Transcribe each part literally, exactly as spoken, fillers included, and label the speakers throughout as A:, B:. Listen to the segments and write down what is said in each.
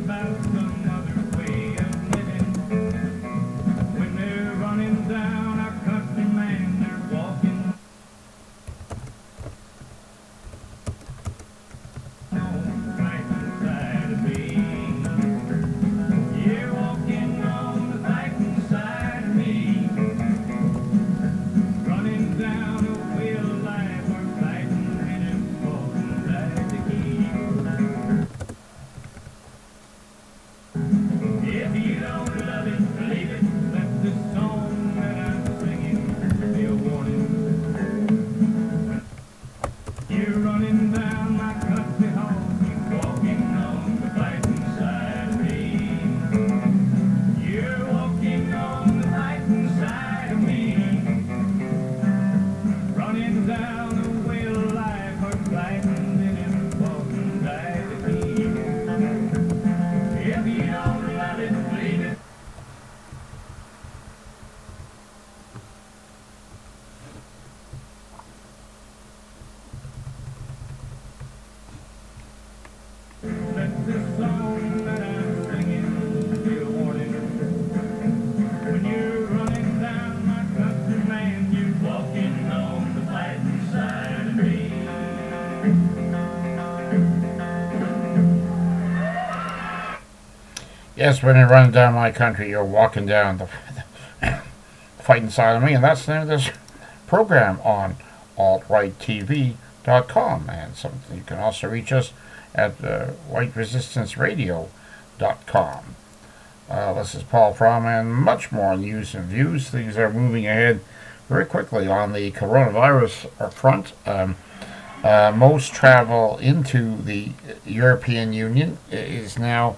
A: Yes, when you're running down my country, you're walking down the, the fighting side of me, and that's the name of this program on alt right T V dot com. And something you can also reach us at uh, white resistance radio dot com. Uh, this is Paul Fromm, and much more news and views. Things are moving ahead very quickly on the coronavirus front. Um, uh, most travel into the European Union is now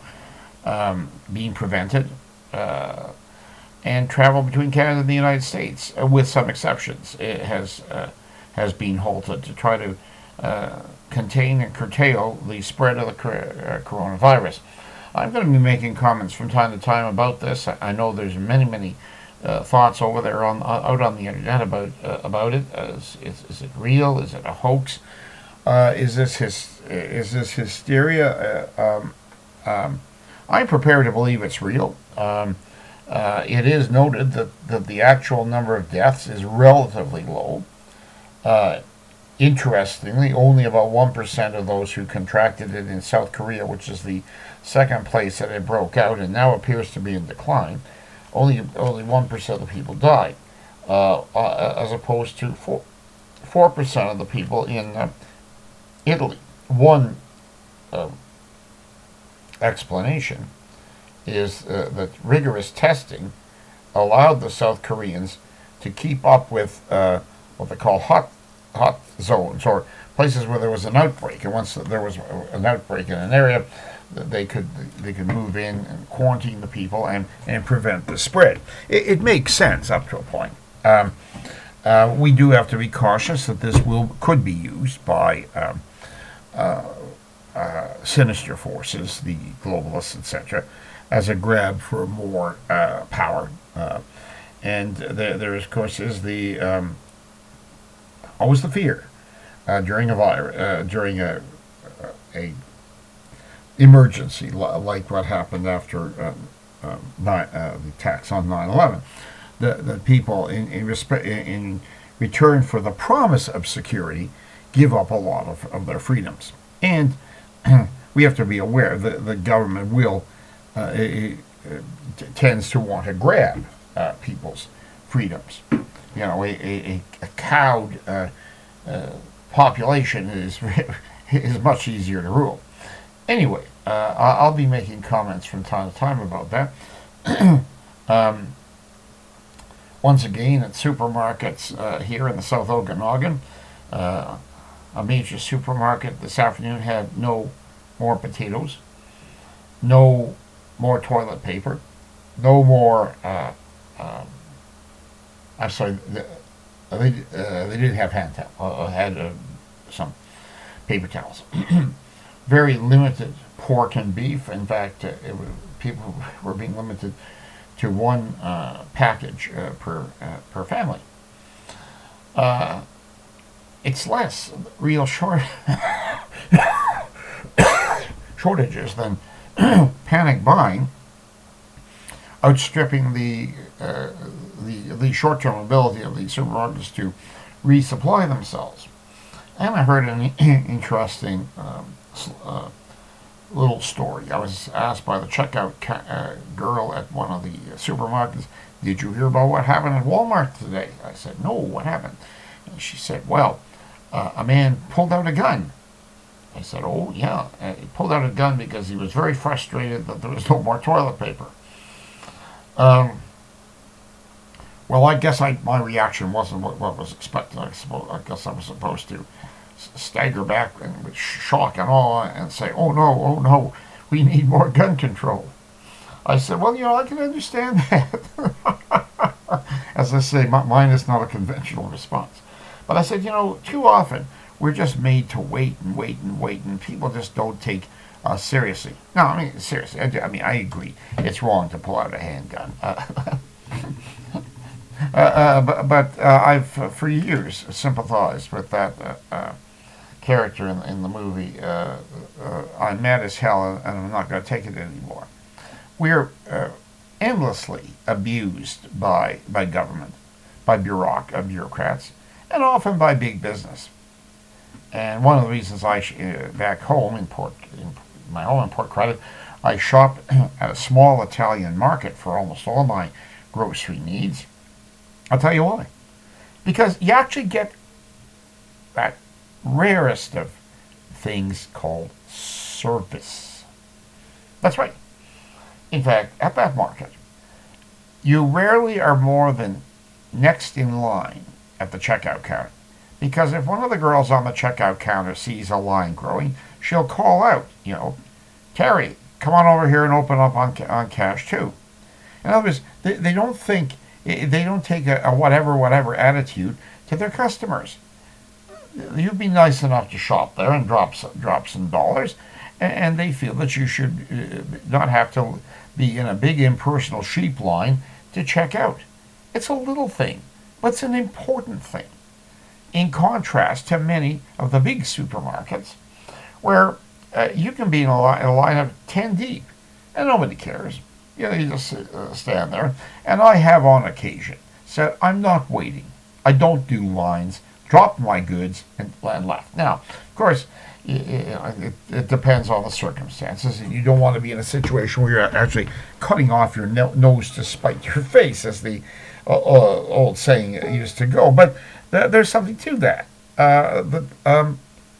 A: um, being prevented, uh, and travel between Canada and the United States, uh, with some exceptions, it has uh, has been halted to try to uh, contain and curtail the spread of the cor- uh, coronavirus. I'm going to be making comments from time to time about this. I know there's many, many uh, thoughts over there on uh, out on the internet about uh, about it. Uh, is, is, is it real? Is it a hoax? Uh, is this his? Is this hysteria? Uh, um, um, I'm prepared to believe it's real. Um, uh, it is noted that, that the actual number of deaths is relatively low. Uh, Interestingly, only about one percent of those who contracted it in South Korea, which is the second place that it broke out and now appears to be in decline, only only one percent of the people died, uh, uh, as opposed to four, 4% of the people in uh, Italy. One uh, explanation is uh, that rigorous testing allowed the South Koreans to keep up with uh, what they call hot hot zones, or places where there was an outbreak, and once there was an outbreak in an area, they could they could move in and quarantine the people and, and prevent the spread. It, it makes sense up to a point. Um, uh, we do have to be cautious that this will could be used by um, uh, uh, sinister forces, the globalists, et cetera, as a grab for more uh, power. Uh, and there, there, of course, is the um, always the fear uh, during a virus, uh, during a, a emergency like what happened after uh, uh, nine, uh, the attacks on nine eleven. The the people in in, respe- in return for the promise of security give up a lot of, of their freedoms, and we have to be aware that the government will uh, it, it tends to want to grab uh, people's freedoms. You know, a, a, a cowed uh, uh, population is is much easier to rule. Anyway, uh, I'll be making comments from time to time about that. um, once again, at supermarkets uh, here in the South Okanagan, uh, a major supermarket this afternoon had no more potatoes, no more toilet paper, no more. Uh, um, I'm sorry, the, uh, they, uh, they did have hand towels, uh, had uh, some paper towels. Very limited pork and beef. In fact, uh, it was, people were being limited to one uh, package uh, per uh, per family. Uh, it's less real short shortages than panic buying outstripping the uh, the, the short-term ability of the supermarkets to resupply themselves. And I heard an interesting um, uh, little story. I was asked by the checkout ca- uh, girl at one of the supermarkets, "Did you hear about what happened at Walmart today?" I said, "No, what happened?" And she said, "Well, uh, a man pulled out a gun." I said, "Oh, yeah." Uh, he pulled out a gun because he was very frustrated that there was no more toilet paper. Um, well, I guess I, my reaction wasn't what, what was expected. I, suppose, I guess I was supposed to stagger back and with shock and awe and say, "Oh no, oh no, we need more gun control." I said, "Well, you know, I can understand that." As I say, my, mine is not a conventional response. But I said, you know, too often we're just made to wait and wait and wait, and people just don't take uh, seriously. No, I mean, seriously, I, I mean, I agree. It's wrong to pull out a handgun. Uh, uh, uh, but but uh, I've, uh, for years, sympathized with that uh, uh, character in, in the movie. Uh, uh, I'm mad as hell, and I'm not going to take it anymore. We're uh, endlessly abused by by government, by bureauc- uh, bureaucrats, and often by big business. And one of the reasons I, sh- uh, back home in Port, in my home in Port Credit, I shop at a small Italian market for almost all my grocery needs. I'll tell you why. Because you actually get that rarest of things called service. That's right. In fact, at that market, you rarely are more than next in line at the checkout counter. Because if one of the girls on the checkout counter sees a line growing, she'll call out, you know, "Terry, come on over here and open up on, on cash too." In other words, they, they don't think, they don't take a, a whatever, whatever attitude to their customers. You'd be nice enough to shop there and drop some, drop some dollars, and, and they feel that you should uh, not have to be in a big impersonal sheep line to check out. It's a little thing, but it's an important thing. In contrast to many of the big supermarkets, where uh, you can be in a, li- in a line of ten deep, and nobody cares. You know, you just uh, stand there. And I have on occasion said, "I'm not waiting. I don't do lines. Dropped my goods and, and left." Now, of course, it, it depends on the circumstances. You don't want to be in a situation where you're actually cutting off your no- nose to spite your face, as the uh, uh, old saying used to go. But th- there's something to that. Uh, but, um,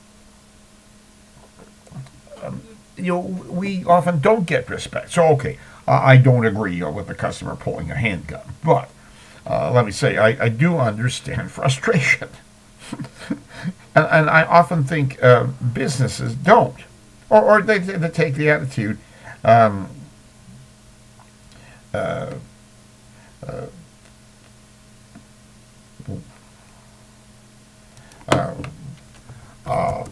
A: um, you know, we often don't get respect. So, okay, uh, I don't agree with the customer pulling a handgun. But uh, let me say, I, I do understand frustration. And, and I often think uh, businesses don't, or, or they, they take the attitude, um, uh, uh, uh, uh,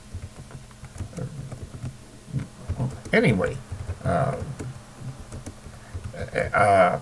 A: anyway, uh, uh,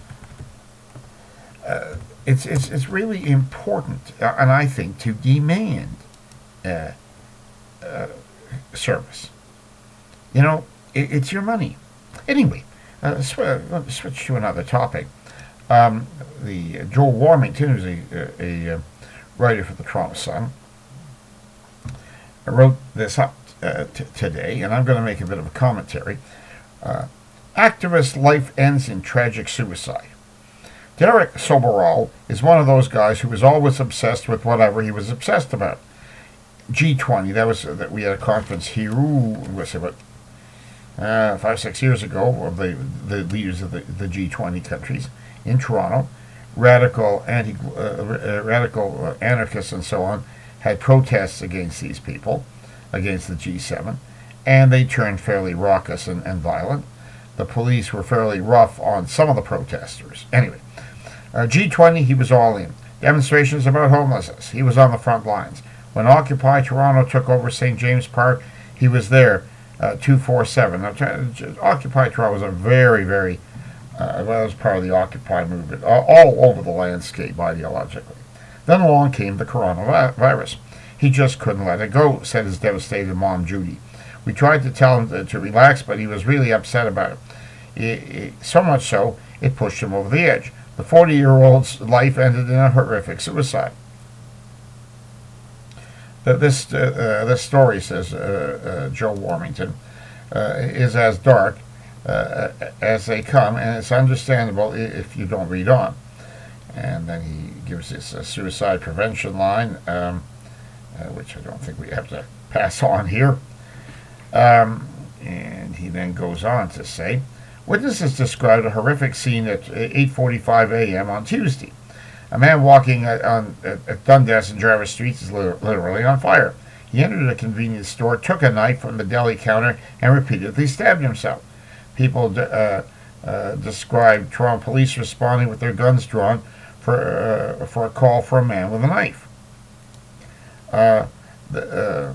A: uh, it's it's it's really important, uh, and I think, to demand Uh, uh, service. You know, it, it's your money. Anyway, uh, sw- let me switch to another topic. Um, the uh, Joel Warmington, who's a, a, a writer for the Toronto Sun, wrote this up uh, t- today, and I'm going to make a bit of a commentary. Uh, Activist life ends in tragic suicide. Derek Soberall is one of those guys who was always obsessed with whatever he was obsessed about. G twenty, that was uh, that we had a conference here, ooh, what's it, about uh, five, six years ago, of the the leaders of the, the G twenty countries in Toronto. Radical anti, uh, radical uh, anarchists and so on had protests against these people, against the G seven, and they turned fairly raucous and, and violent. The police were fairly rough on some of the protesters. Anyway, uh, G twenty, he was all in. Demonstrations about homelessness, he was on the front lines. When Occupy Toronto took over Saint James Park, he was there uh, two forty-seven. Now, Occupy Toronto was a very, very, uh, well, it was part of the Occupy movement, all, all over the landscape ideologically. Then along came the coronavirus. He just couldn't let it go, said his devastated mom, Judy. We tried to tell him to, to relax, but he was really upset about it. It, it. So much so, it pushed him over the edge. The forty-year-old's life ended in a horrific suicide. Uh, this uh, uh, this story, says uh, uh, Joe Warmington, uh, is as dark uh, as they come, and it's understandable if you don't read on. And then he gives this uh, suicide prevention line, um, uh, which I don't think we have to pass on here. Um, and he then goes on to say, witnesses described a horrific scene at eight forty-five a.m. on Tuesday. A man walking at, on, at Dundas and Jarvis Streets is literally on fire. He entered a convenience store, took a knife from the deli counter, and repeatedly stabbed himself. People uh, uh, described Toronto police responding with their guns drawn for uh, for a call for a man with a knife. Uh, the, uh,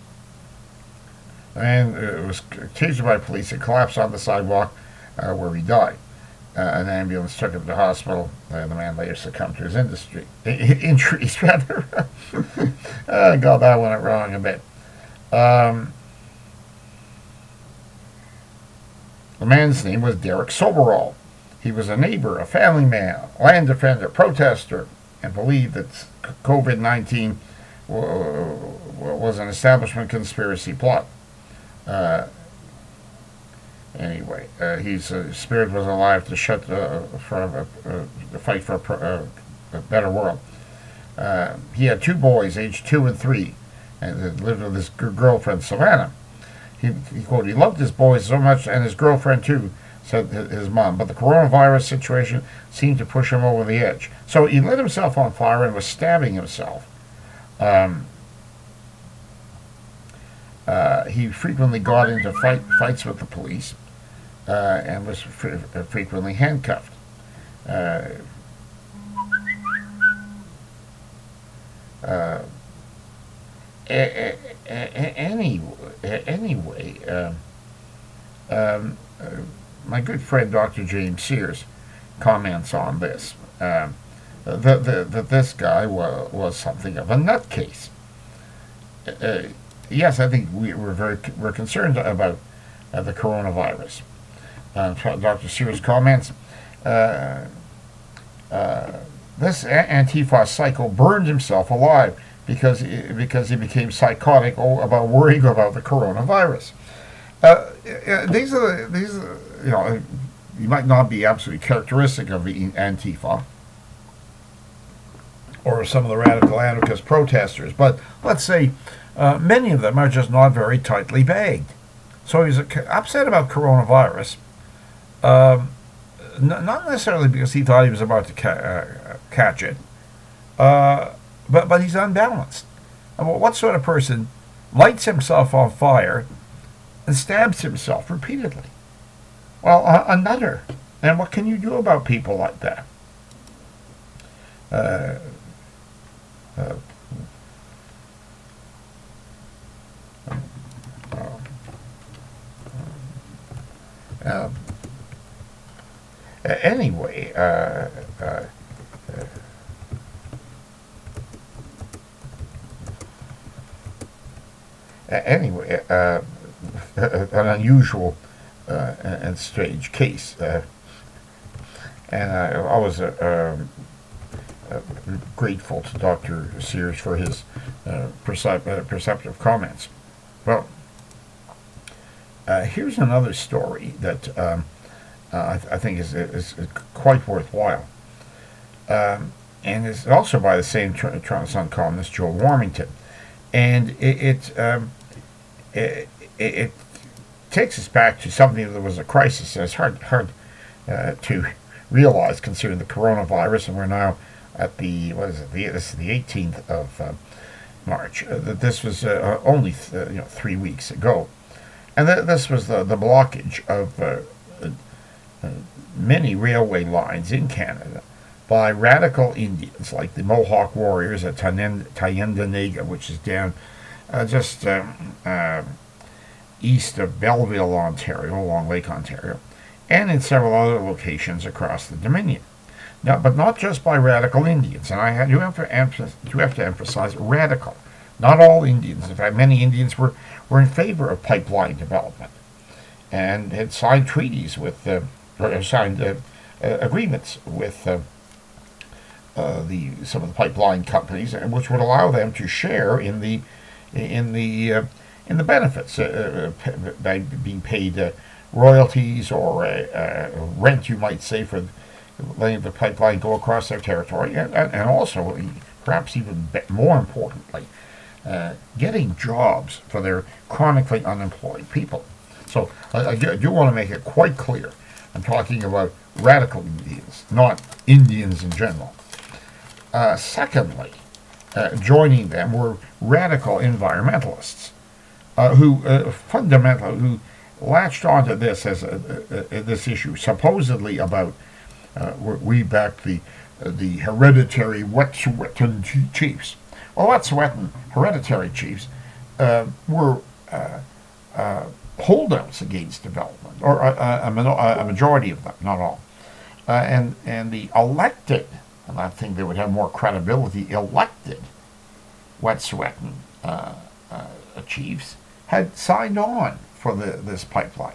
A: the man uh, was tasered by police and collapsed on the sidewalk uh, where he died. Uh, an ambulance took him to the hospital. Uh, the man later succumbed to his industry, injuries, rather. I got that one wrong a bit. Um, the man's name was Derek Soberall. He was a neighbor, a family man, land defender, protester, and believed that COVID nineteen was an establishment conspiracy plot. Uh, anyway, uh, his uh, spirit was alive to shut uh, for uh, uh, the fight for a, uh, a better world. Uh, he had two boys, aged two and three, and lived with his g- girlfriend Savannah. He, he quote, he loved his boys so much, and his girlfriend too, said his mom, but the coronavirus situation seemed to push him over the edge. So he lit himself on fire and was stabbing himself. Um, uh, he frequently got into fight, fights with the police uh, and was fr- frequently handcuffed. Uh, uh, a- a- a- any, anyway, um, um, uh, my good friend Doctor James Sears comments on this, um, that, that, that this guy wa- was something of a nutcase. Uh, yes, I think we, we're very we're concerned about uh, the coronavirus. Uh, Doctor Sears comments, uh, uh, this Antifa psycho burned himself alive because he, because he became psychotic about worrying about the coronavirus. Uh, these are these are, you know, you might not be absolutely characteristic of the Antifa or some of the radical anarchist protesters, but let's say uh, many of them are just not very tightly bagged. So he's upset about coronavirus, um, n- not necessarily because he thought he was about to ca- uh, catch it, uh, but but he's unbalanced. I mean, what sort of person lights himself on fire and stabs himself repeatedly? Well, uh, another. And what can you do about people like that? Uh, uh, uh, uh, anyway, uh, uh, uh, anyway, uh, an unusual uh, and strange case. Uh, and I, I was uh, um, uh, grateful to Doctor Sears for his uh, percep- uh, perceptive comments. Well, uh, here's another story that um, uh, I, th- I think is, is, is quite worthwhile. Um, and it's also by the same Tr- Toronto Sun columnist, Joe Warmington. And it, it, um, it, it, it takes us back to something that was a crisis. And it's hard, hard uh, to realize considering the coronavirus, and we're now at the, what is it, the, this is the eighteenth of uh, March, uh, that this was uh, only th- uh, you know three weeks ago. And th- this was the, the blockage of uh, uh, many railway lines in Canada by radical Indians like the Mohawk warriors at Tyendinaga, which is down uh, just um, uh, east of Belleville, Ontario, along Lake Ontario, and in several other locations across the Dominion. Now, but not just by radical Indians, and I do have to, emph- do have to emphasize radical. Not all Indians. In fact, many Indians were, were in favor of pipeline development and had signed treaties with, uh, or signed uh, uh, agreements with uh, uh, the some of the pipeline companies, which would allow them to share in the in the uh, in the benefits uh, uh, by being paid uh, royalties or uh, uh, rent, you might say, for letting the pipeline go across their territory, and, and also, perhaps even more importantly, uh, getting jobs for their chronically unemployed people. So I, I do want to make it quite clear. I'm talking about radical Indians, not Indians in general. Uh, secondly, uh, joining them were radical environmentalists uh, who uh, fundamentally who latched onto this as a, a, a, this issue, supposedly about uh, we backed the uh, the hereditary Wet'suwet'en chiefs. Well, Wet'suwet'en hereditary chiefs uh, were uh, uh, holdouts against development, or a, a, a majority of them, not all, uh, and and the elected, and I think they would have more credibility, elected Wet'suwet'en uh, uh, chiefs had signed on for the, this pipeline.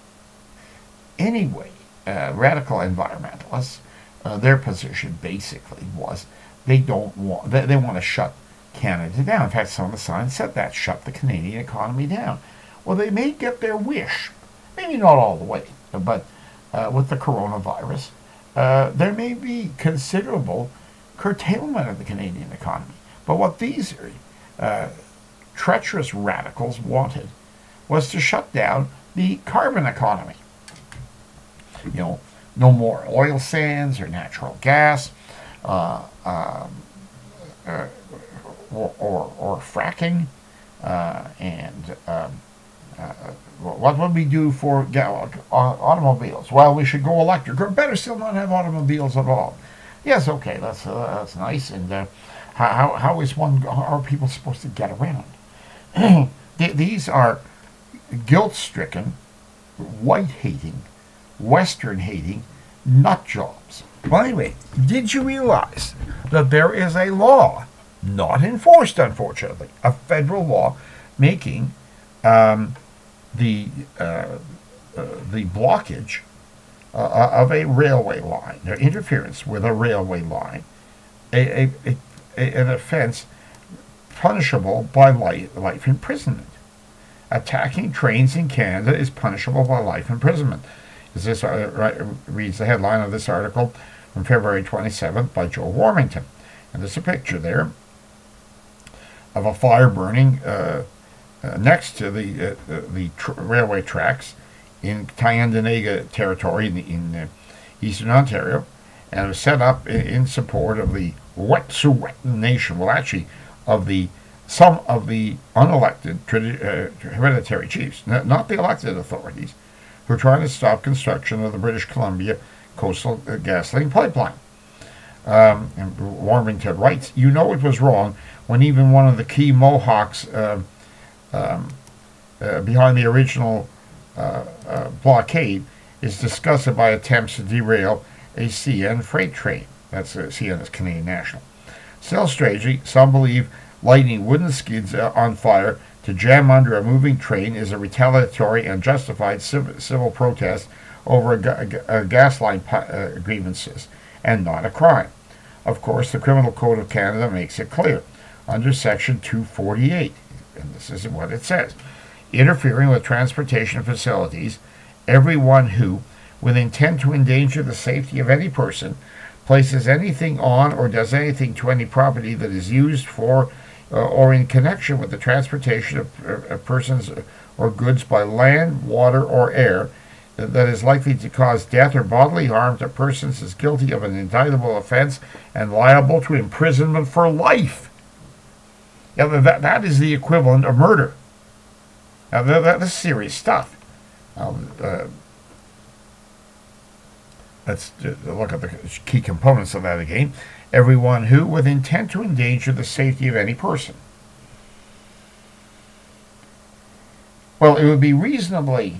A: Anyway, uh, radical environmentalists, uh, their position basically was they don't want they, they want to shut Canada down. In fact, some of the signs said that, shut the Canadian economy down. Well, they may get their wish, maybe not all the way, but uh, with the coronavirus, uh, there may be considerable curtailment of the Canadian economy. But what these uh, treacherous radicals wanted was to shut down the carbon economy. You know, no more oil sands or natural gas, uh, um, uh, or, or, or fracking, uh, and um, uh, what would we do for uh, automobiles? Well, we should go electric, or better still, not have automobiles at all. Yes, okay, that's uh, that's nice. And uh, how how is one? How are people supposed to get around? These are guilt-stricken, white-hating, Western-hating nut jobs. Well, anyway, did you realize that there is a law, not enforced, unfortunately, a federal law making um, the uh, uh, the blockage uh, of a railway line, or interference with a railway line, a, a, a, a an offense punishable by life, life imprisonment. Attacking trains in Canada is punishable by life imprisonment. As this uh, right, reads the headline of this article from February twenty-seventh by Joe Warmington. And there's a picture there of a fire burning uh, uh, next to the uh, the tr- railway tracks in Tyendinaga territory in, in uh, eastern Ontario, and it was set up in, in support of the Wet'suwet'en Nation. Well, actually, of the some of the unelected tradi- uh, hereditary chiefs, n- not the elected authorities, who are trying to stop construction of the British Columbia coastal uh, gasoline pipeline. Um, and Warmington writes, "You know it was wrong when even one of the key Mohawks uh, um, uh, behind the original uh, uh, blockade is disgusted by attempts to derail a C N freight train." That's uh, C N is Canadian National. Still strangely, some believe lighting wooden skids uh, on fire to jam under a moving train is a retaliatory and justified civ- civil protest over a, ga- a gas line pu- uh, grievances, and not a crime. Of course, the Criminal Code of Canada makes it clear, under Section two forty-eight, and this is what it says: interfering with transportation facilities, everyone who, with intent to endanger the safety of any person, places anything on or does anything to any property that is used for uh, or in connection with the transportation of, uh, of persons or goods by land, water, or air that, that is likely to cause death or bodily harm to persons is guilty of an indictable offense and liable to imprisonment for life. Now, that, that is the equivalent of murder. Now, that, that is serious stuff. Um, uh, Let's look at the key components of that again. Everyone who, with intent to endanger the safety of any person. Well, it would be reasonably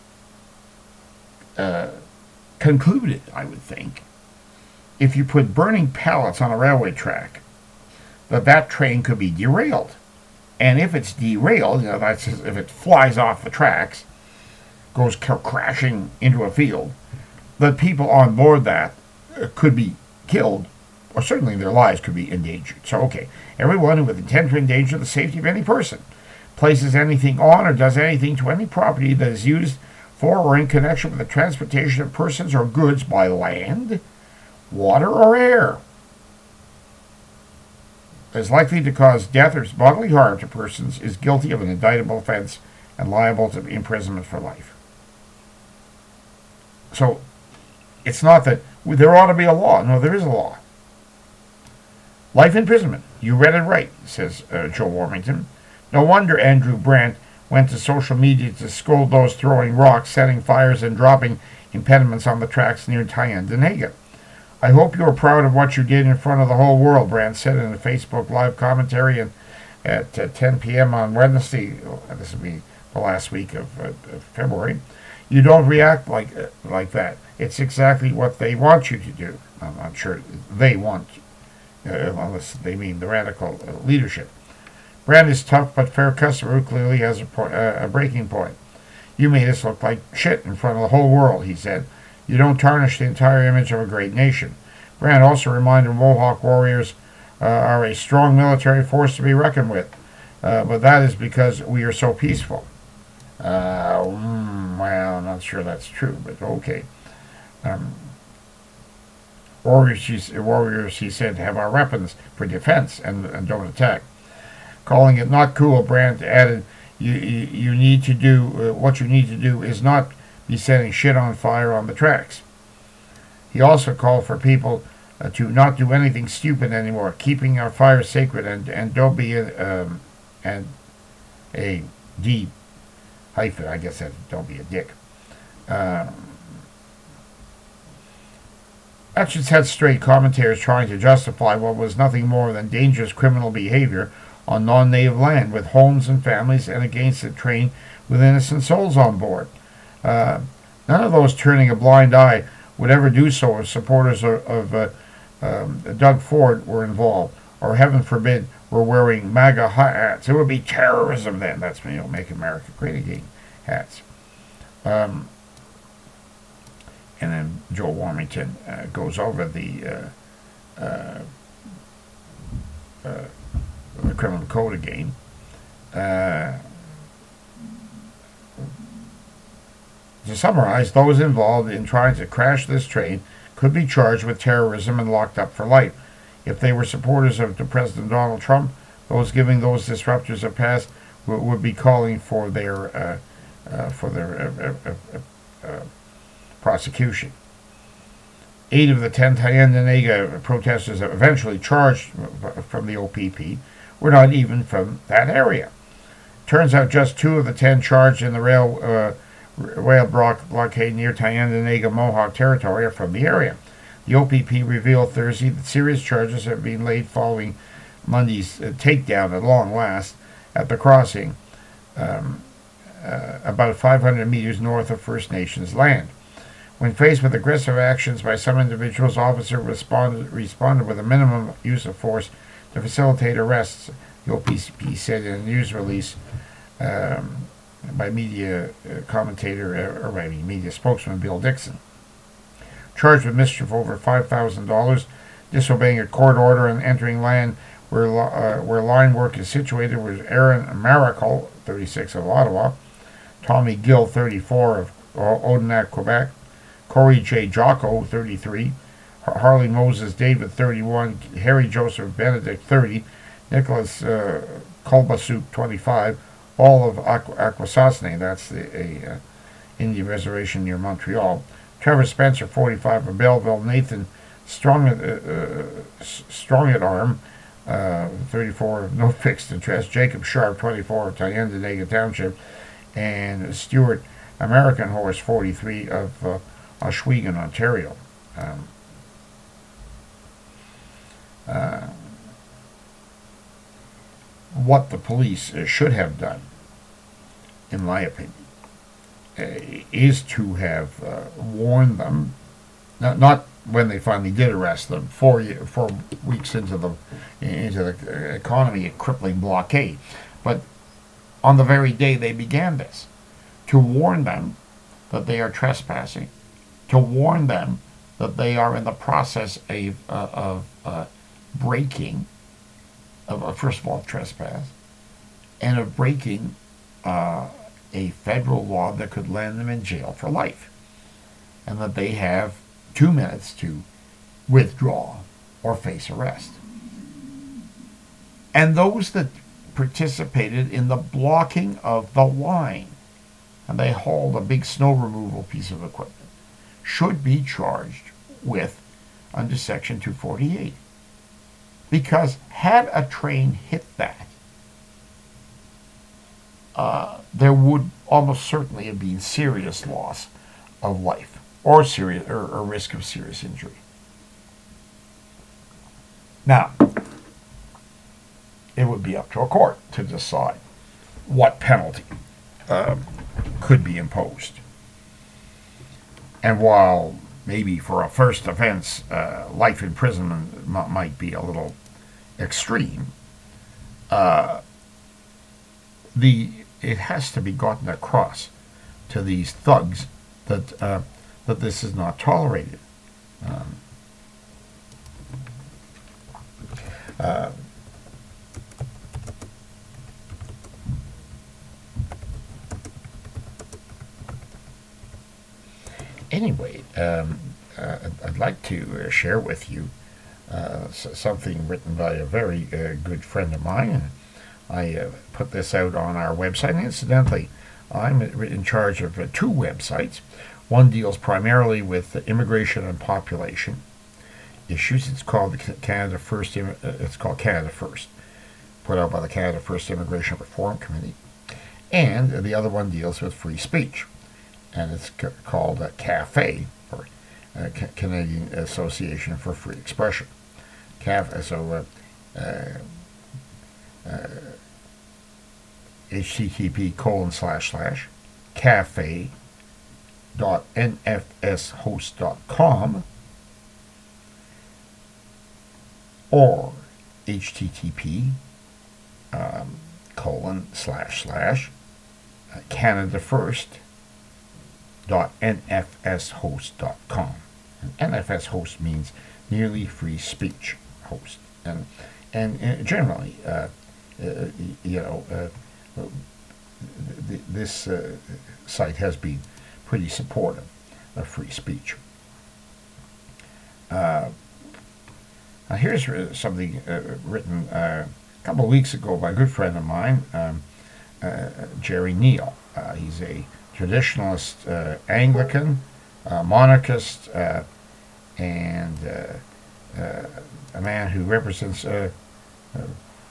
A: uh, concluded, I would think, if you put burning pallets on a railway track, that that train could be derailed. And if it's derailed, you know, that's if it flies off the tracks, goes crashing into a field, the people on board that could be killed, or certainly their lives could be endangered. So, okay, everyone who with intent to endanger the safety of any person places anything on or does anything to any property that is used for or in connection with the transportation of persons or goods by land, water, or air is likely to cause death or bodily harm to persons is guilty of an indictable offense and liable to imprisonment for life. So, it's not that there ought to be a law. No, there is a law. Life imprisonment. You read it right, says uh, Joe Warmington. No wonder Andrew Brandt went to social media to scold those throwing rocks, setting fires, and dropping impediments on the tracks near Tyendinaga. I hope you are proud of what you did in front of the whole world, Brandt said in a Facebook live commentary and at uh, ten p.m. on Wednesday. This will be the last week of, uh, of February. You don't react like uh, like that. It's exactly what they want you to do. I'm not sure they want, uh, unless they mean the radical uh, leadership. Brandt is tough but fair customer who clearly has a, po- uh, a breaking point. You made us look like shit in front of the whole world, he said. You don't tarnish the entire image of a great nation. Brandt also reminded Mohawk warriors uh, are a strong military force to be reckoned with, uh, but that is because we are so peaceful. Uh, mm, well, I'm not sure that's true, but okay. Um, warriors, he, warriors, he said, have our weapons for defense and, and don't attack. Calling it not cool, Brandt added, you, you, you need to do, uh, what you need to do is not be setting shit on fire on the tracks. He also called for people uh, to not do anything stupid anymore, keeping our fire sacred, and, and don't be a, um, and a D hyphen, I guess that don't be a dick. Um, Actions had straight commentators trying to justify what was nothing more than dangerous criminal behavior on non-native land with homes and families and against a train with innocent souls on board. Uh, none of those turning a blind eye would ever do so if supporters of, of uh, um, Doug Ford were involved, or heaven forbid, were wearing MAGA hats. It would be terrorism then. That's, you know, Make America Great Again hats. Um, and then Joe Warmington uh, goes over the uh, uh, uh, the criminal code again. Uh, to summarize, those involved in trying to crash this train could be charged with terrorism and locked up for life. If they were supporters of President Donald Trump, those giving those disruptors a pass would, would be calling for their uh, uh, for their uh, uh, uh, prosecution. Eight of the ten Tyendinaga protesters eventually charged from the O P P were not even from that area. Turns out just two of the ten charged in the rail uh, rail blockade near Tyendinaga Mohawk territory are from the area. The O P P revealed Thursday that serious charges have been laid following Monday's uh, takedown at long last at the crossing, um, uh, about five hundred meters north of First Nations land. When faced with aggressive actions by some individuals, officers responded, responded with a minimum use of force to facilitate arrests, the O P P said in a news release um, by media uh, commentator, uh, or by media spokesman Bill Dixon. Charged with mischief over five thousand dollars, disobeying a court order and entering land where uh, where line work is situated was Aaron Maracle, thirty-six, of Ottawa, Tommy Gill, thirty-four, of Odenac, Quebec, Corey J. Jocko, thirty-three, Harley Moses David, thirty-one, Harry Joseph Benedict, thirty, Nicholas uh, Kolbasuk, twenty-five, all of Aqu- Akwesasne, that's the, a uh, Indian reservation near Montreal, Trevor Spencer, forty-five, of Belleville, Nathan Strong, uh, uh, Strong at Arm, uh, thirty-four, of No Fixed Interest, Jacob Sharp, twenty-four, of Tyendinaga Township, and Stuart American Horse, forty-three, of uh, Oswego, Ontario. Um, uh, what the police uh, should have done, in my opinion, uh, is to have uh, warned them, not, not when they finally did arrest them, four, four weeks into the into the economy, a crippling blockade, but on the very day they began this, to warn them that they are trespassing, to warn them that they are in the process of, uh, of uh, breaking, of uh, first of all, trespass, and of breaking uh, a federal law that could land them in jail for life, and that they have two minutes to withdraw or face arrest. And those that participated in the blocking of the line, and they hauled a big snow removal piece of equipment, should be charged with under Section two forty-eight. Because had a train hit that, uh, there would almost certainly have been serious loss of life or serious or, or risk of serious injury. Now, it would be up to a court to decide what penalty um, could be imposed. And while maybe for a first offense, uh, life imprisonment m- might be a little extreme, uh, the it has to be gotten across to these thugs that uh, that this is not tolerated. Um, uh, Anyway, um, uh, I'd like to uh, share with you uh, something written by a very uh, good friend of mine. I uh, put this out on our website. And incidentally, I'm in charge of uh, two websites. One deals primarily with immigration and population issues. It's called Canada First. It's called Canada First, put out by the Canada First Immigration Reform Committee. And the other one deals with free speech, and it's c- called uh, CAFE, or uh, C- Canadian Association for Free Expression. CAFE, so uh, uh, uh, H T T P colon slash slash cafe dot N F S host dot com or H T T P um, colon slash slash Canada First dot N F S host dot com. And N F S host means nearly free speech host, and and uh, generally, uh, uh, you know, uh, th- this uh, site has been pretty supportive of free speech. Uh, now here's something uh, written uh, a couple of weeks ago by a good friend of mine, um, uh, Jerry Neal. Uh, he's a traditionalist uh, Anglican, uh, monarchist, uh, and uh, uh, a man who represents uh, uh,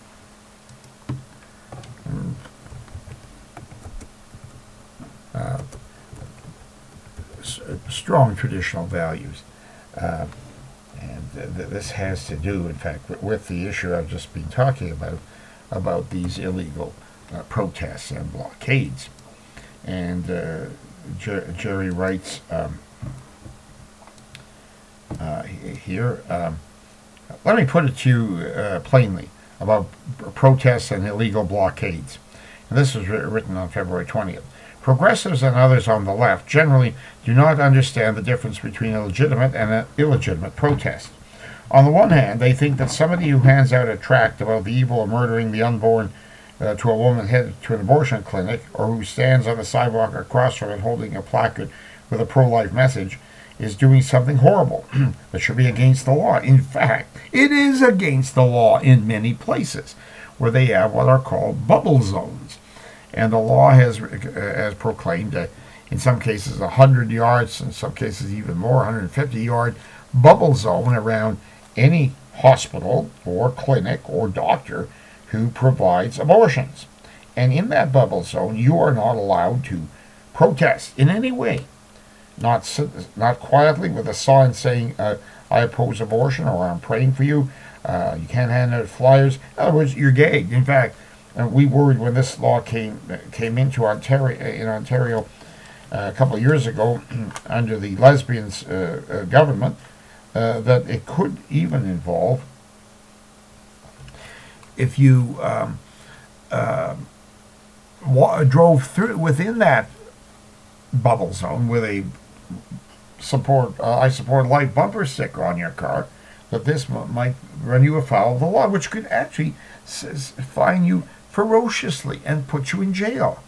A: uh, s- strong traditional values. Uh, and th- th- this has to do, in fact, w- with the issue I've just been talking about, about these illegal uh, protests and blockades. And uh, Jer- Jerry writes um, uh, here, um, let me put it to you uh, plainly about protests and illegal blockades. And this was written on February twentieth. Progressives and others on the left generally do not understand the difference between a legitimate and an illegitimate protest. On the one hand, they think that somebody who hands out a tract about the evil of murdering the unborn uh, to a woman headed to an abortion clinic, or who stands on the sidewalk across from it holding a placard with a pro-life message, is doing something horrible that should be against the law. In fact, it is against the law in many places where they have what are called bubble zones. And the law has, uh, has proclaimed that in some cases one hundred yards, in some cases even more, one hundred fifty yard bubble zone around any hospital or clinic or doctor who provides abortions. And in that bubble zone, you are not allowed to protest in any way. Not sit, not quietly with a sign saying, uh, I oppose abortion, or I'm praying for you. Uh, you can't hand out flyers. In other words, you're gagged. In fact, uh, we worried when this law came came into Ontario in Ontario uh, a couple of years ago under the lesbians uh, uh, government uh, that it could even involve, if you um, wa- drove through within that bubble zone with a support uh, I support light bumper sticker on your car, that this m- might run you afoul of the law, which could actually s- s- fine you ferociously and put you in jail.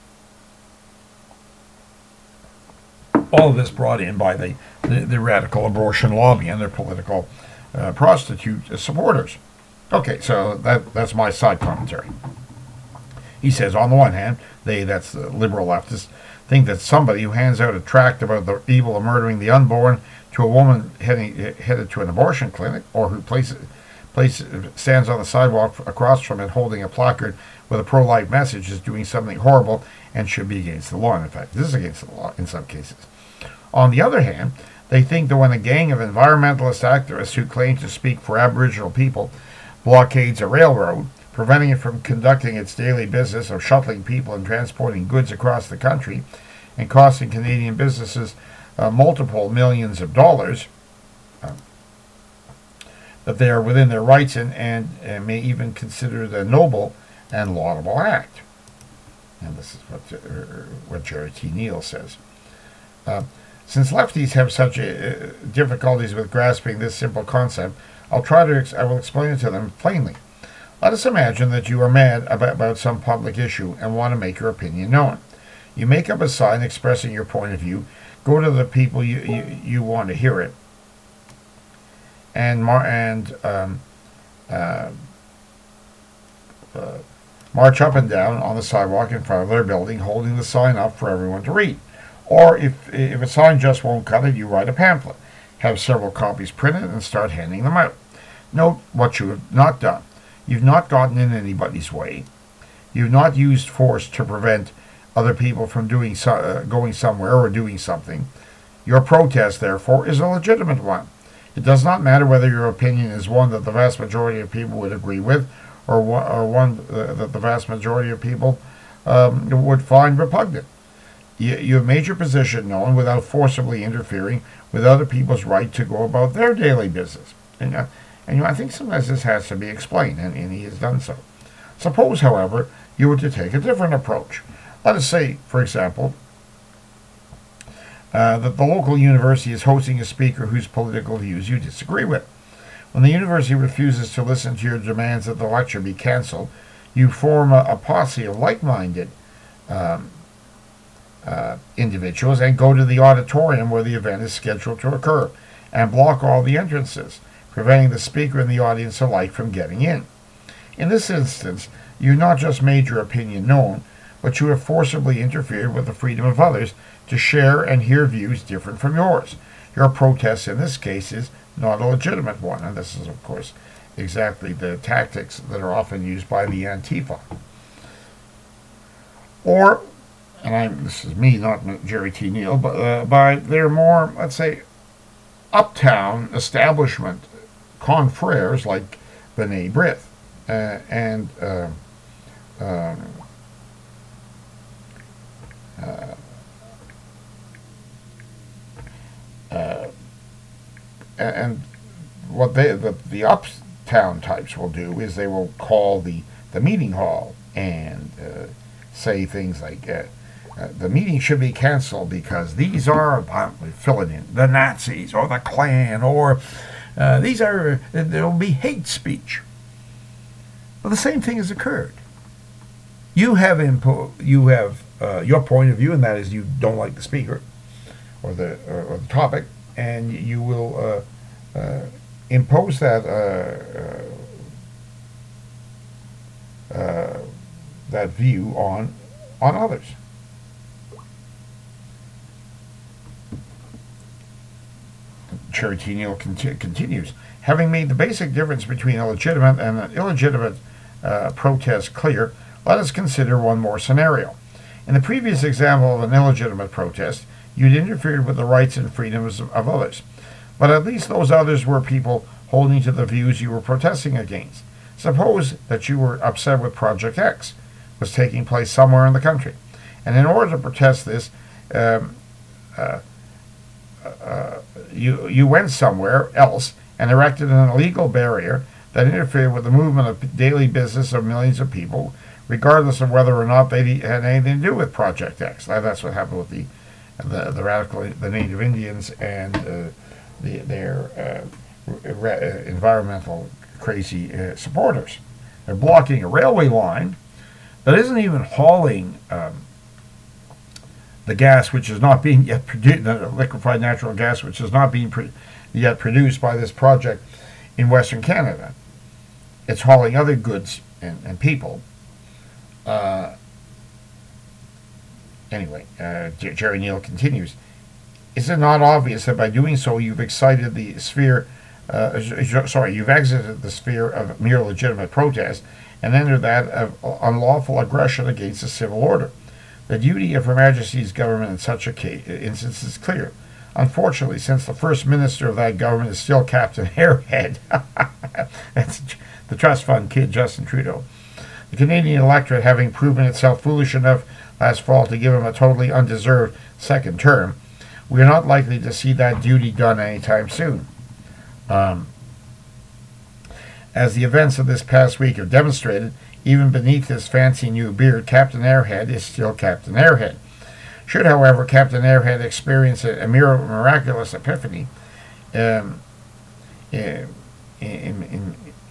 A: All of this brought in by the, the, the radical abortion lobby and their political uh, prostitute supporters. Okay, so that that's my side commentary. He says, on the one hand, they, that's the liberal leftists, think that somebody who hands out a tract about the evil of murdering the unborn to a woman heading, headed to an abortion clinic, or who places, places, stands on the sidewalk across from it holding a placard with a pro-life message, is doing something horrible and should be against the law. And in fact, this is against the law in some cases. On the other hand, they think that when a gang of environmentalist activists who claim to speak for Aboriginal people blockades a railroad, preventing it from conducting its daily business of shuttling people and transporting goods across the country, and costing Canadian businesses uh, multiple millions of dollars, uh, that they are within their rights and, and, and may even consider it a noble and laudable act. And this is what, uh, what Jerry T. Neal says. Uh, since lefties have such uh, difficulties with grasping this simple concept, I'll try to ex- I will explain it to them plainly. Let us imagine that you are mad about, about some public issue and want to make your opinion known. You make up a sign expressing your point of view, go to the people you, you, you want to hear it, and mar- and um, uh, uh, march up and down on the sidewalk in front of their building, holding the sign up for everyone to read. Or if if a sign just won't cut it, you write a pamphlet, have several copies printed, and start handing them out. Note what you have not done. You've not gotten in anybody's way. You've not used force to prevent other people from doing so, uh, going somewhere or doing something. Your protest, therefore, is a legitimate one. It does not matter whether your opinion is one that the vast majority of people would agree with, or one, or one uh, that the vast majority of people um, would find repugnant. You, you have made your position known without forcibly interfering with other people's right to go about their daily business. And, uh, and you know, I think sometimes this has to be explained, and, and he has done so. Suppose, however, you were to take a different approach. Let us say, for example, uh, that the local university is hosting a speaker whose political views you disagree with. When the university refuses to listen to your demands that the lecture be canceled, you form a, a posse of like-minded um, uh, individuals and go to the auditorium where the event is scheduled to occur and block all the entrances, preventing the speaker and the audience alike from getting in. In this instance, you not just made your opinion known, but you have forcibly interfered with the freedom of others to share and hear views different from yours. Your protest in this case is not a legitimate one, and this is, of course, exactly the tactics that are often used by the Antifa. Or, and I, this is me, not Jerry T. Neal, but uh, by their more, let's say, uptown establishment confreres like B'nai B'rith uh, and uh, um, uh, uh, and what they the, the uptown types will do is they will call the, the meeting hall and uh, say things like uh, uh, the meeting should be canceled because these are, uh, fill it in, the Nazis or the Klan, or uh, these are, there will be hate speech. Well, the same thing has occurred. You have impo- you have uh, your point of view, and that is you don't like the speaker or the or, or the topic, and you will uh, uh, impose that uh, uh, uh, that view on on others. Jerry T. Neal conti- continues, having made the basic difference between a legitimate and an illegitimate uh, protest clear, let us consider one more scenario. In the previous example of an illegitimate protest, you'd interfered with the rights and freedoms of others. But at least those others were people holding to the views you were protesting against. Suppose that you were upset with Project X was taking place somewhere in the country, and in order to protest this, um, uh, uh, you you went somewhere else and erected an illegal barrier that interfered with the movement of daily business of millions of people, regardless of whether or not they had anything to do with Project X. That's what happened with the the, the radical, the Native Indians and uh, the, their uh, re- environmental crazy uh, supporters. They're blocking a railway line that isn't even hauling um, the gas, which is not being yet produced, the liquefied natural gas, which is not being pro- yet produced by this project in Western Canada. It's hauling other goods and, and people. Uh, anyway, uh, Jerry Neal continues. Is it not obvious that by doing so you've excited the sphere, uh, sorry, you've exited the sphere of mere legitimate protest and entered that of unlawful aggression against the civil order? The duty of Her Majesty's government in such a case, instance is clear. Unfortunately, since the First Minister of that government is still Captain Airhead, that's the trust fund kid, Justin Trudeau, the Canadian electorate having proven itself foolish enough last fall to give him a totally undeserved second term, we are not likely to see that duty done anytime soon. Um, as the events of this past week have demonstrated, even beneath his fancy new beard, Captain Airhead is still Captain Airhead. Should, however, Captain Airhead experience a, a miraculous epiphany, um, in, in, in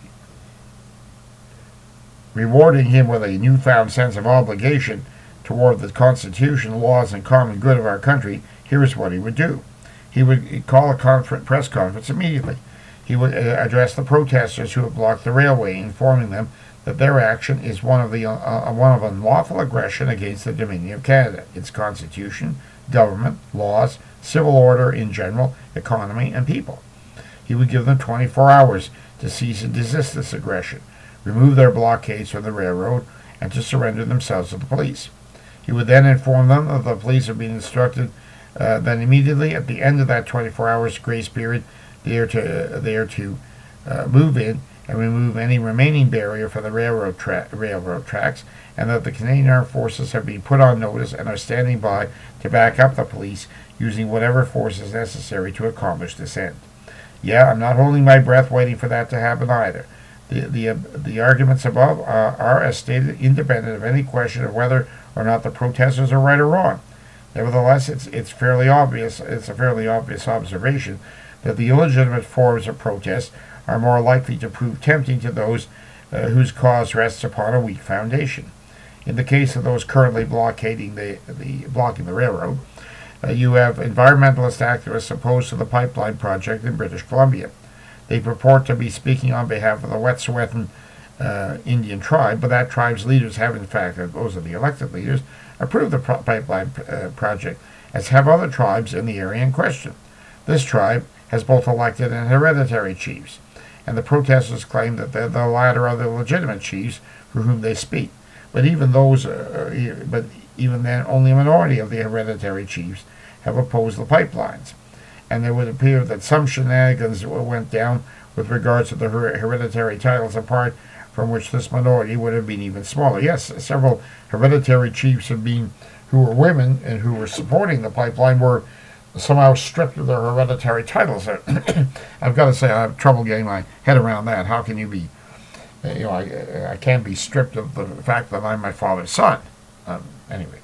A: rewarding him with a newfound sense of obligation toward the Constitution, laws, and common good of our country, here's what he would do. He would call a confer- press conference immediately. He would uh, address the protesters who have blocked the railway, informing them that their action is one of the uh, uh, one of unlawful aggression against the Dominion of Canada, its constitution, government, laws, civil order in general, economy, and people. He would give them twenty-four hours to cease and desist this aggression, remove their blockades from the railroad, and to surrender themselves to the police. He would then inform them that the police have been instructed uh, that immediately at the end of that twenty-four hours grace period, they are to, uh, they are to uh, move in and remove any remaining barrier for the railroad, tra- railroad tracks, and that the Canadian Armed Forces have been put on notice and are standing by to back up the police using whatever force is necessary to accomplish this end. Yeah, I'm not holding my breath waiting for that to happen either. The the, uh, the arguments above uh, are, as stated, independent of any question of whether or not the protesters are right or wrong. Nevertheless, it's it's fairly obvious, it's a fairly obvious observation that the illegitimate forms of protest are more likely to prove tempting to those uh, whose cause rests upon a weak foundation. In the case of those currently blockading the, the blocking the railroad, uh, you have environmentalist activists opposed to the pipeline project in British Columbia. They purport to be speaking on behalf of the Wet'suwet'en uh, Indian tribe, but that tribe's leaders have, in fact, those are the elected leaders, approved the pro- pipeline uh, project, as have other tribes in the area in question. This tribe has both elected and hereditary chiefs, and the protesters claim that the latter are the legitimate chiefs for whom they speak. But even those, uh, but even then, only a minority of the hereditary chiefs have opposed the pipelines, and there would appear that some shenanigans went down with regards to the her- hereditary titles, apart from which this minority would have been even smaller. Yes, several hereditary chiefs have been, who were women and who were supporting the pipeline, were somehow stripped of their hereditary titles. I've got to say, I have trouble getting my head around that. How can you be, you know, I, I can't be stripped of the fact that I'm my father's son. Um, anyway,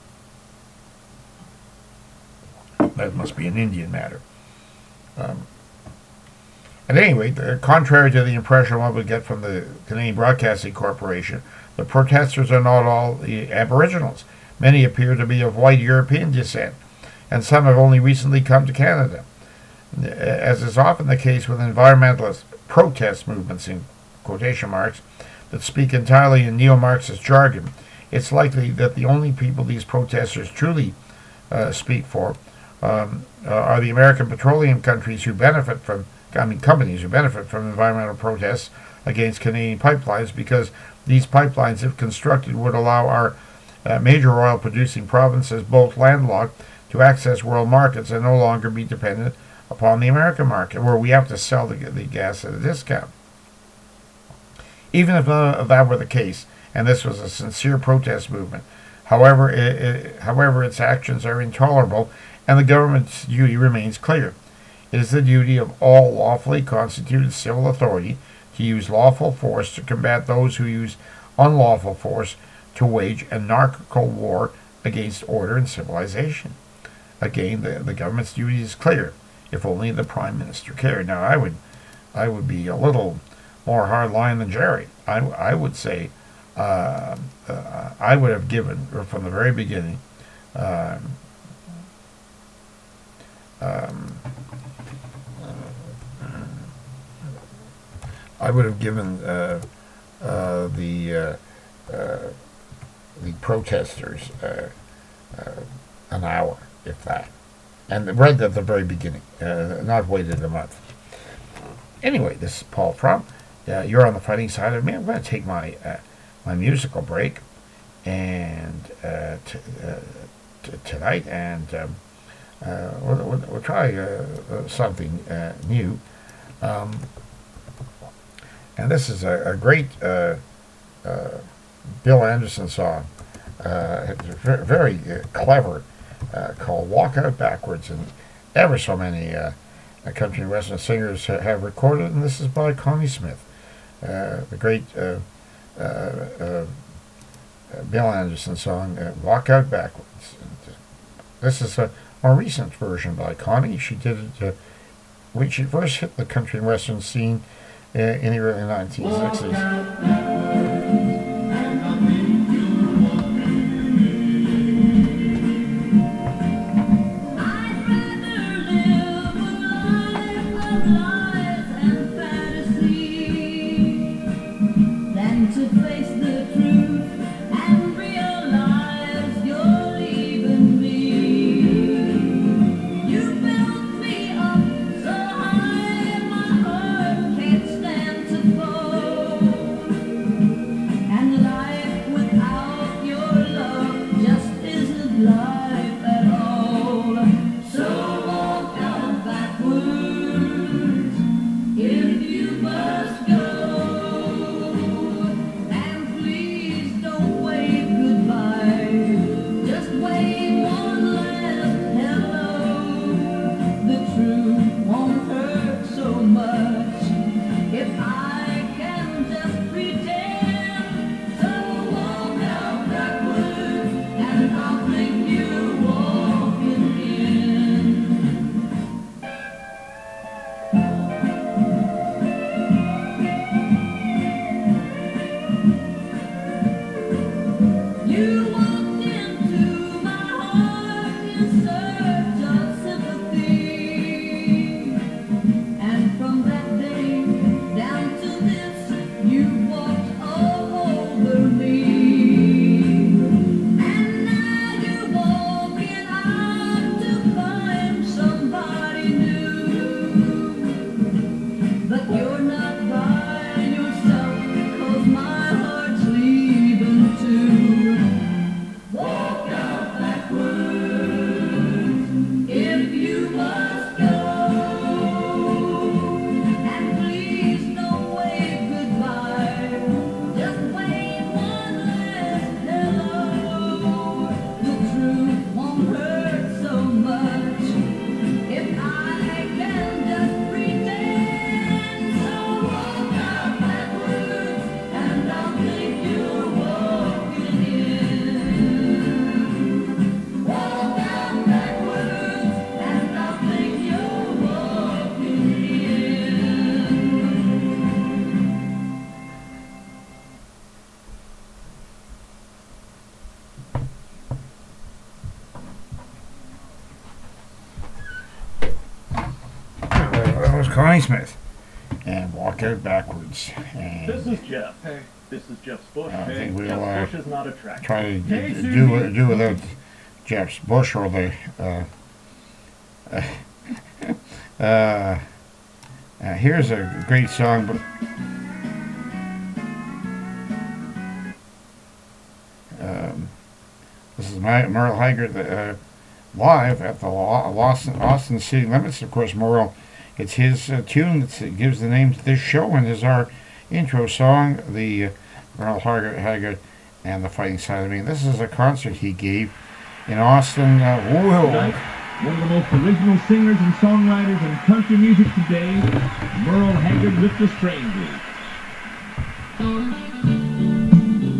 A: that must be an Indian matter. Um, at any rate, uh, contrary to the impression one would get from the Canadian Broadcasting Corporation, the protesters are not all the Aboriginals. Many appear to be of white European descent, and some have only recently come to Canada. As is often the case with environmentalist protest movements, in quotation marks, that speak entirely in neo-Marxist jargon, it's likely that the only people these protesters truly uh, speak for um, uh, are the American petroleum countries who benefit from, I mean companies who benefit from environmental protests against Canadian pipelines, because these pipelines, if constructed, would allow our uh, major oil-producing provinces, both landlocked, to access world markets and no longer be dependent upon the American market, where we have to sell the, the gas at a discount. Even if none of that were the case, and this was a sincere protest movement, however, it, it, however its actions are intolerable, and the government's duty remains clear. It is the duty of all lawfully constituted civil authority to use lawful force to combat those who use unlawful force to wage anarchical war against order and civilization. Again, the, the government's duty is clear, if only the Prime Minister cared. Now, I would, I would be a little more hardline than Jerry. I, I would say, uh, uh, I would have given, from the very beginning, um, um, I would have given uh, uh, the uh, uh, the protesters uh, uh, an hour, if that, and right at the very beginning, uh, not waited a month. Anyway, this is Paul Trump. Uh, you're on the fighting side of me. I'm going to take my uh, my musical break, and uh, t- uh, t- tonight, and um, uh, we'll, we'll, we'll try uh, something uh, new. Um, And this is a, a great uh, uh, Bill Anderson song. Uh, it's very, very uh, clever, uh, called Walk Out Backwards. And ever so many uh, country and western singers ha- have recorded, and this is by Connie Smith, uh, the great uh, uh, uh, Bill Anderson song, uh, Walk Out Backwards. And, uh, this is a more recent version by Connie. She did it uh, when she first hit the country and western scene uh, in the early nineteen sixties. Connie Smith and Walk Out Backwards. And
B: this is Jeff. Hey, this is Jeff's Bush.
A: I
B: hey,
A: think we'll
B: Jeff's
A: uh,
B: Bush is not a tractor.
A: try to
B: Hey,
A: do,
B: Susie.
A: do, do without Jeff's Bush or the. Uh, uh, uh, uh, here's a great song, but. Um, this is my, Merle Haggard uh, live at the Austin, Austin City Limits. Of course, Merle, it's his uh, tune that gives the name to this show and is our intro song, the uh, Merle Haggard, Haggard and the Fighting Side of Me. This is a concert he gave in Austin. Uh,
B: Tonight, one of the most original singers and songwriters in country music today, Merle Haggard with the Strangers.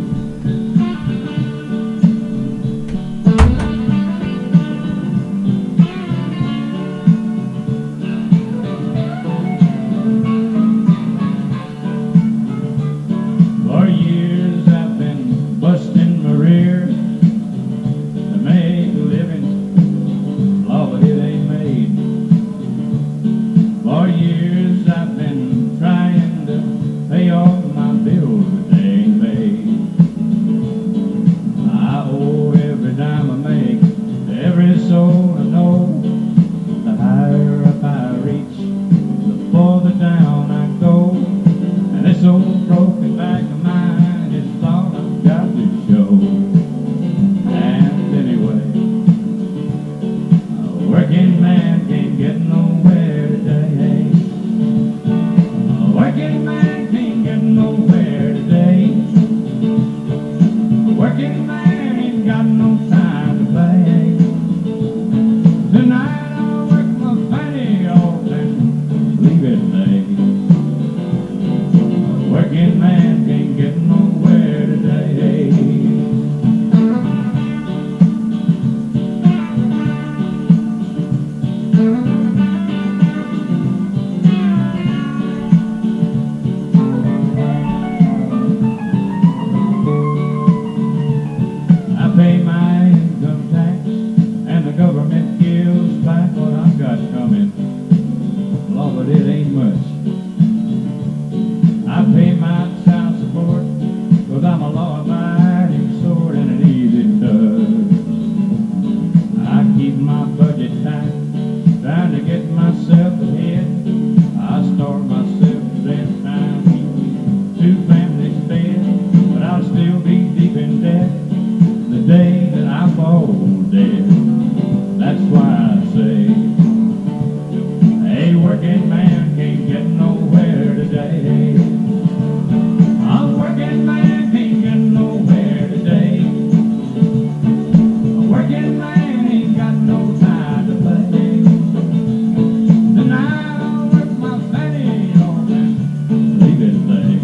B: working man can't get nowhere today. A working man can't get nowhere today. A working man ain't got no time to play. Then I'll work my fatty off and leave it lay.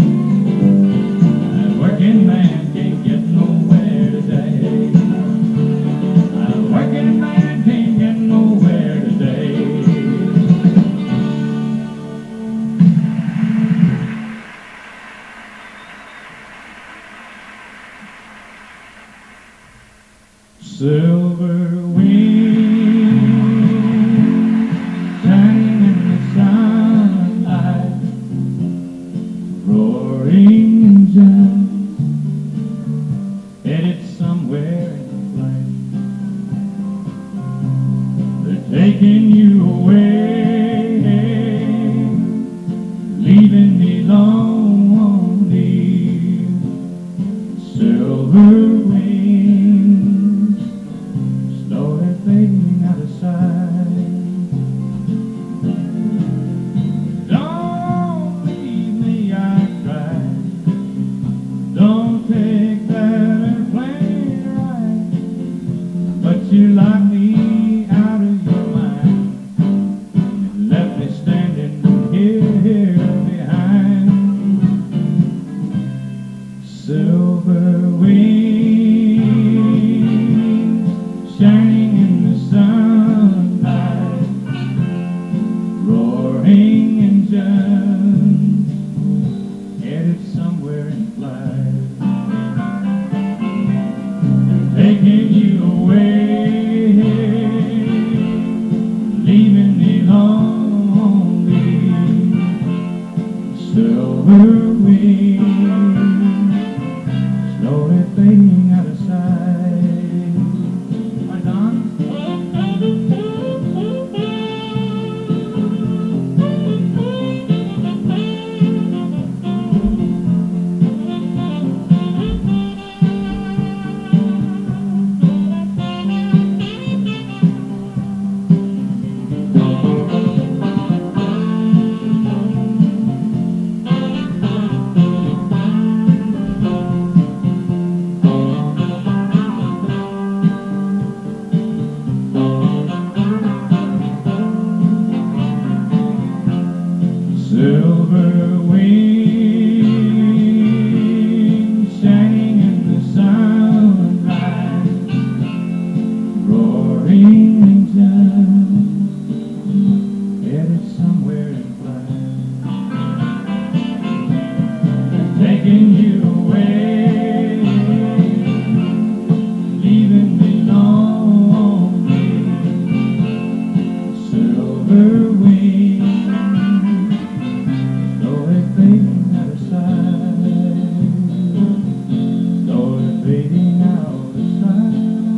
B: A working man can't get nowhere today. A working man can't get nowhere today. Silver wings shining in the sunlight, roaring engines headed somewhere in flight. They're taking you away, leaving me lonely. Silver wings slowly fading out of sight. Don't leave me, I cried. Don't take that airplane ride. But you locked me out of your mind and left me standing here, here behind. Silver wings shining in the sunlight, roaring engines headed somewhere in flight. They're taking you away, leaving me lonely. Silver wings slowly fading out of sight. Right on. Silver wings shining in the sunlight, roaring engines headed somewhere in flight. They're taking you away, leaving me lonely. Silver wings slowly fading out of sight, slowly fading out of sight.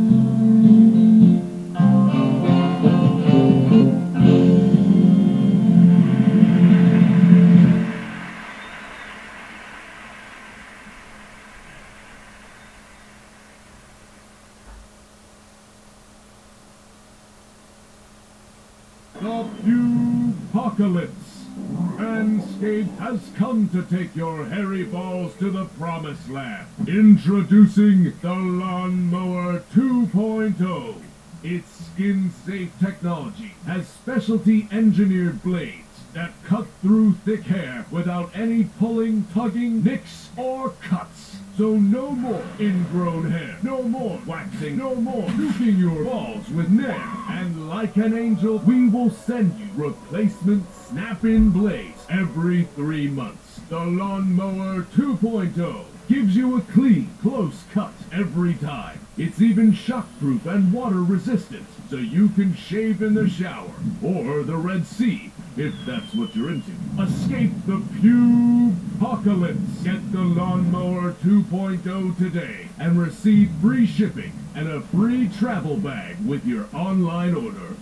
C: The Pewpocalypse. Manscaped has come to take your hairy balls to the promised land. Introducing the Lawnmower two point oh. Its skin-safe technology has specialty engineered blades that cut through thick hair without any pulling, tugging, nicks, or cuts. So no more ingrown hair, no more waxing, no more nuking your balls with Nair. And like an angel, we will send you replacement snap-in blades every three months. The Lawnmower two point oh gives you a clean, close cut every time. It's even shockproof and water resistant, so you can shave in the shower or the Red Sea, if that's what you're into. Escape the Pewpocalypse. Get the Lawnmower two point oh today and receive free shipping and a free travel bag with your online order.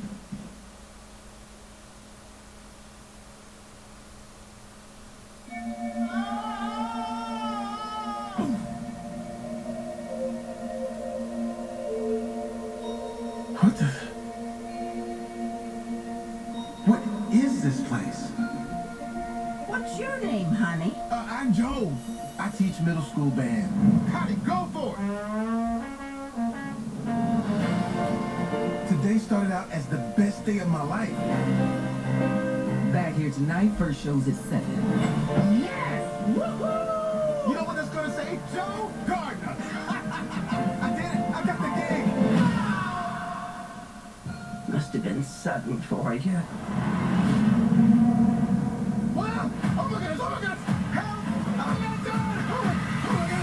D: What the... What is is this place?
E: What's your name, honey?
D: Uh, I'm Joe. I teach middle school band. Connie, go for it! Today started out as the best day of my life.
E: Back here tonight, first show's at seven.
D: Yes! Woohoo! You know what that's gonna say? Joe Gardner! I did it! I got the gig!
E: Must have been sudden for you.
D: Wow! Oh my goodness! Oh my goodness! Help! I'm not done! Oh my, oh my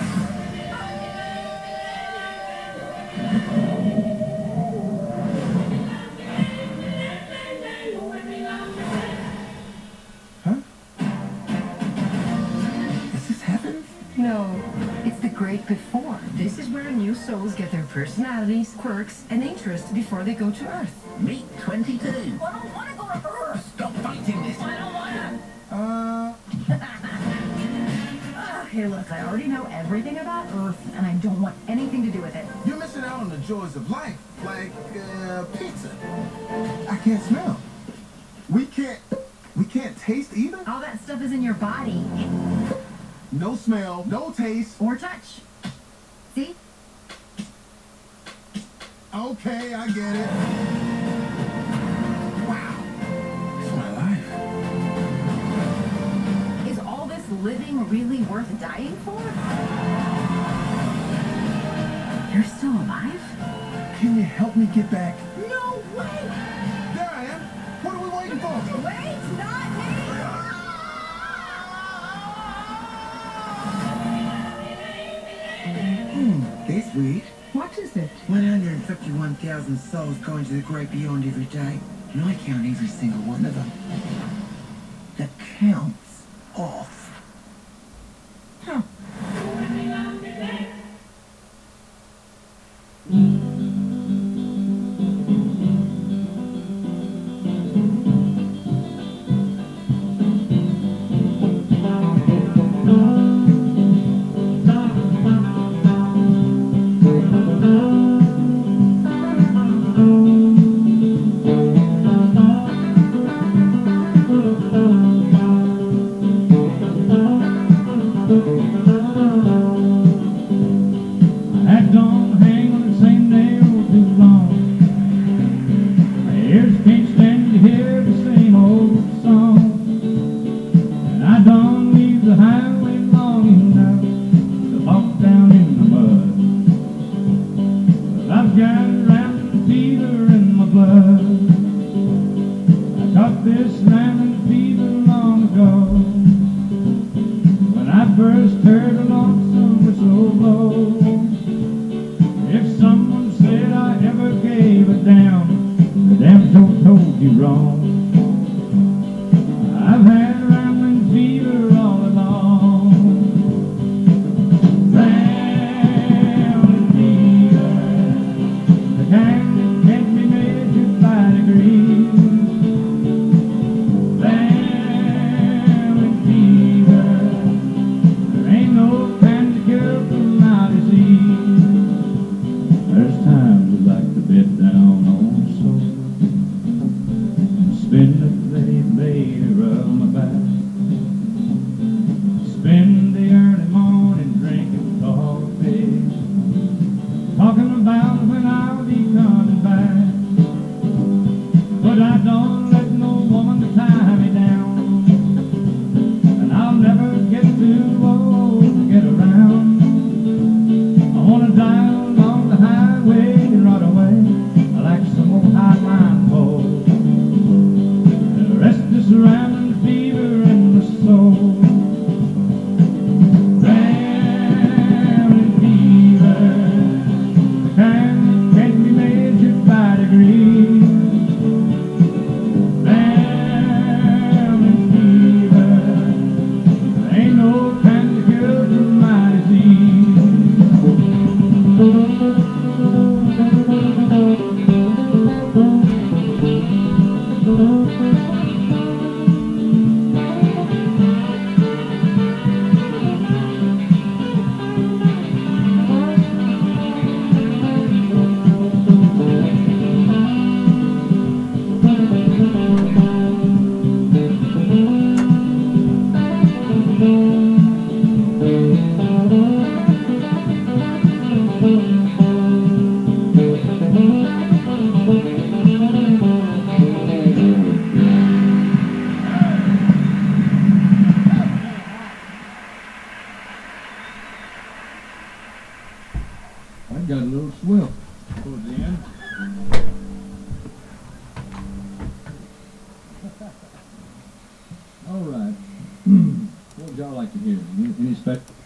D: goodness! Huh? Is this heaven?
F: No, it's the great before. This is where new souls get their personalities, quirks, and interests before they go to Earth.
D: Meet twenty-two.
E: I don't want to go to Earth.
D: Stop fighting this.
E: I don't want to.
D: Uh,
F: Hey, look, I already know everything about Earth, and I don't want anything to do with it.
D: you're missing out on the joys of life, like uh, pizza. I can't smell. We can't. We can't taste either.
F: All that stuff is in your body.
D: No smell, no taste.
F: Or touch. See?
D: Okay, I get it. Wow, it's my life.
F: Is all this living really worth dying for? You're still alive?
D: Can you help me get back?
E: No way!
D: There I am. What are we waiting for?
E: Wait, not me!
D: Hmm, that's weird.
F: What is it?
G: one hundred fifty-one thousand souls going to the great beyond every day, and I count every single one of them. The count's off.
F: Huh.
B: Hats don't hang on the same nail too long. My ears can't stand to hear the same old song. And I don't leave the highway long enough to walk down in the mud. Well, I've got rambling fever in my blood. I caught this rambling fever long ago, when I first heard a lonesome whistle blow. If someone said I ever gave a damn, the damn show told you wrong. I've had rambling fever all along. Rambling fever, the kind that can't be measured by degrees. Rambling fever, there ain't no kind of cure for my disease. There's times we like to bed down on the sofa and spin the play, baby, rub my back. Spend the early morning drinking coffee, talking about when I'll be coming back. But I don't let no woman tie me down, and I'll never get too old to get around. I wanna die along the highway and run away like some old high line pole. The rest is rambling fever in my soul. Rambling fever, the kind that can't be measured by degrees. Rambling fever, there ain't no kind of cure for my disease.
H: like to hear. Any, any spec